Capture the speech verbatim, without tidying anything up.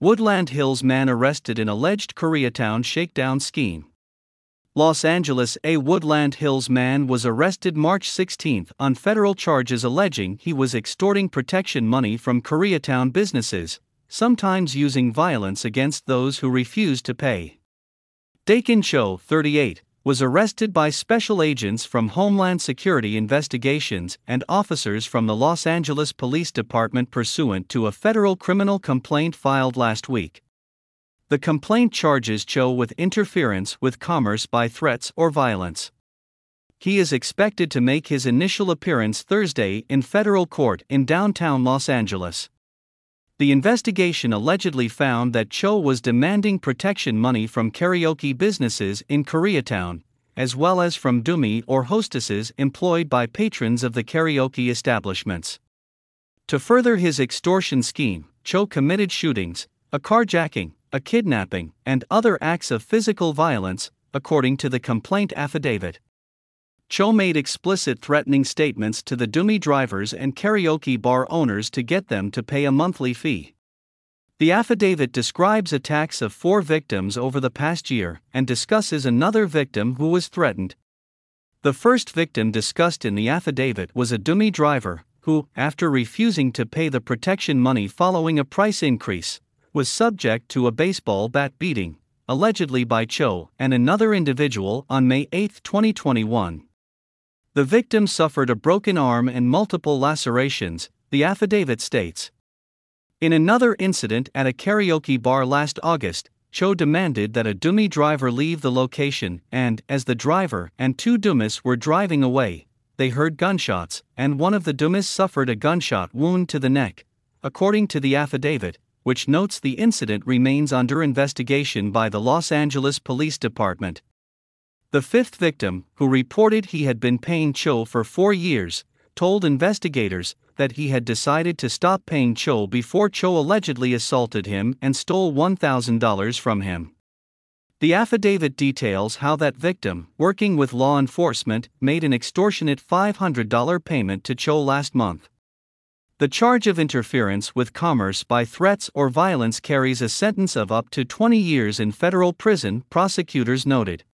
Woodland Hills man arrested in alleged Koreatown shakedown scheme. Los Angeles. A Woodland Hills man was arrested March sixteenth on federal charges alleging he was extorting protection money from Koreatown businesses, sometimes using violence against those who refused to pay. Dakin Cho, thirty-eight, was arrested by special agents from Homeland Security Investigations and officers from the Los Angeles Police Department pursuant to a federal criminal complaint filed last week. The complaint charges Cho with interference with commerce by threats or violence. He is expected to make his initial appearance Thursday in federal court in downtown Los Angeles. The investigation allegedly found that Cho was demanding protection money from karaoke businesses in Koreatown, as well as from dummy or hostesses employed by patrons of the karaoke establishments. To further his extortion scheme, Cho committed shootings, a carjacking, a kidnapping, and other acts of physical violence, according to the complaint affidavit. Cho made explicit threatening statements to the dummy drivers and karaoke bar owners to get them to pay a monthly fee. The affidavit describes attacks of four victims over the past year and discusses another victim who was threatened. The first victim discussed in the affidavit was a dummy driver who, after refusing to pay the protection money following a price increase, was subject to a baseball bat beating, allegedly by Cho and another individual on May eighth, twenty twenty-one. The victim suffered a broken arm and multiple lacerations, the affidavit states. In another incident at a karaoke bar last August, Cho demanded that a dummy driver leave the location and, as the driver and two dummies were driving away, they heard gunshots, and one of the dummies suffered a gunshot wound to the neck, according to the affidavit, which notes the incident remains under investigation by the Los Angeles Police Department. The fifth victim, who reported he had been paying Cho for four years, told investigators that he had decided to stop paying Cho before Cho allegedly assaulted him and stole one thousand dollars from him. The affidavit details how that victim, working with law enforcement, made an extortionate five hundred dollars payment to Cho last month. The charge of interference with commerce by threats or violence carries a sentence of up to twenty years in federal prison, prosecutors noted.